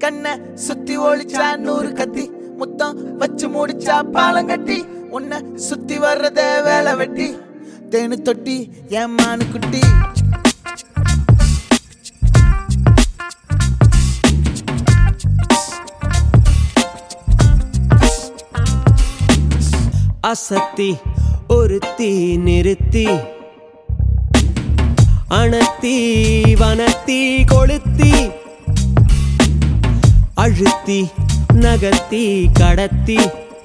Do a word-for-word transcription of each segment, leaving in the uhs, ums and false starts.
கண்ண சுத்தி ஒளிச்சா நூறு கத்தி முத்தம் வச்சு முடிச்சா பாலம் கட்டி உன்னை சுத்தி வர்றத வேலை வெட்டி தேனு தொட்டி என் மானு குட்டி அசத்தி ஒருத்தி நிறுத்தி அணத்தி வனத்தி கொளுத்தி அழுத்தி நகத்தி கடத்தி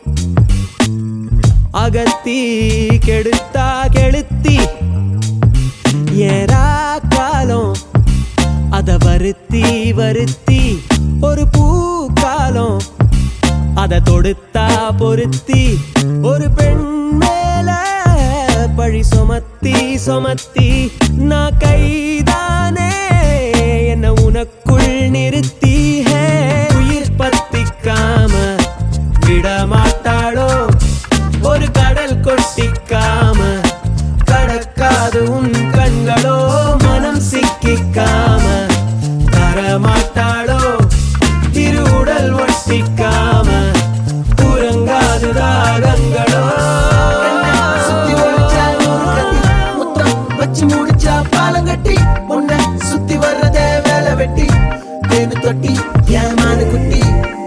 அகத்தி கெடுத்தா கெளுத்தி ஏரா காலம் அத வருத்தி வருத்தி ஒரு பூக்காலம் அத தொடுத்தா பொருத்தி ஒரு பெண் மேல பழி சுமத்தி சுமத்தி நான் கைதானே என்ன உனக்குள் நிறுத்தி உயிர் பத்திக்காம விடமாட்டாளோ ஒரு கடல் கொட்டிக்காம கடக்காது உன் கண்களோ மனம் சிக்கிக்காம தரமாட்டாளோ திரு உடல் ஒட்டிக்காம உறங்காது ராகங்களோ சுத்தி ஒளிச்சா நூறு கத்தி முத்தம் வச்சு முடிச்சா பாலம் கட்டி உன்னை சுத்தி வர்றத வேலை வெட்டி தேனு தொட்டி என் மானு குட்டி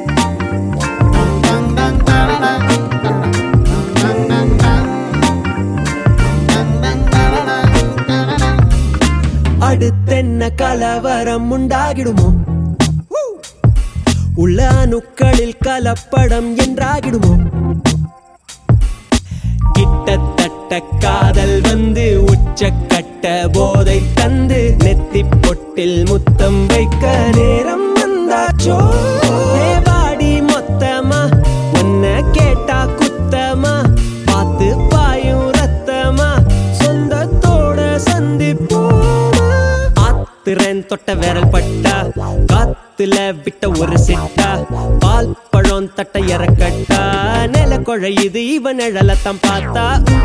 அடுத்தென்ன கலவரம் உண்டாகிடுமோ உள்ள அணுக்களில் கலப்படம் என்றாகிடுமோ கிட்டத்தட்ட காதல் வந்து உச்சக்கட்ட போதை தந்து நெத்தி பொட்டில் முத்தம் வைக்க நேரம் வந்தாச்சோ வாடி மொத்தமா உன்னை கேட்டா குத்தமா பார்த்து பாயும் ரத்தமா சொந்தத்தோட சந்திப்போமா ஆத்திரன் தொட்ட விரல் பட்டா காத்துல விட்ட ஒரு சிட்டா பால் பழம் தட்ட இறக்கட்டா நில குழையுது இவன் நிழலத்தான் பார்த்தா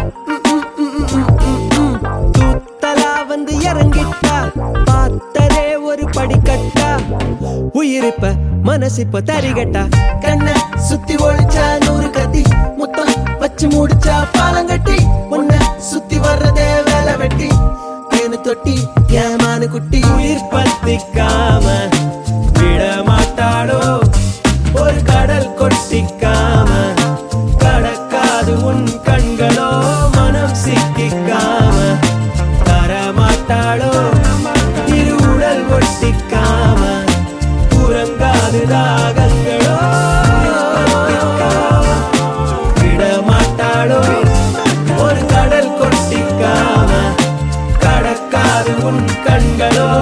தூத்தலா வந்து இறங்கிட்டா பார்த்தரே ஒரு படிக்கட்டா உயிரிப்ப மனசிப்ப தரிகட்டா கண்ண சுத்தி ஒளிச்சா நூறு கத்தி முத்தம் வச்சு முடிச்சா பாலம் கட்டி உன்னை சுத்தி வர்றதே வேலை வெட்டி தேனு தொட்டி என் மானு குட்டி உயிர் பத்திக்காம விடமாட்டாளோ ஒரு கடல் கொட்டிக்காம கடக்காது உன் கண்களோ மனம் சிக்கிக்காம தரமாட்டாளோ இரு உடல் ஒட்டிக்காம உறங்காது ராகங்களோ விடமாட்டாளோ ஒரு கடல் கொட்டிக்காம கடக்காது உன் கண்களோ